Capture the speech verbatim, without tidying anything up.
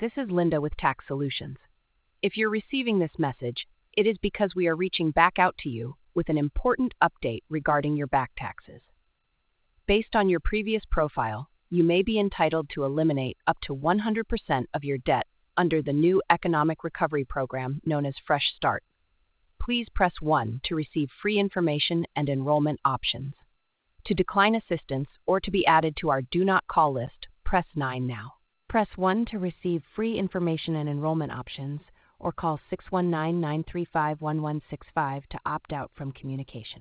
This is Linda with Tax Solutions. If you're receiving this message, it is because we are reaching back out to you with an important update regarding your back taxes. Based on your previous profile, you may be entitled to eliminate up to one hundred percent of your debt under the new economic recovery program known as Fresh Start. Please press one to receive free information and enrollment options. To decline assistance or to be added to our Do Not Call list, press nine now. Press one to receive free information and enrollment options, or call six one nine, nine three five, one one six five to opt out from communication.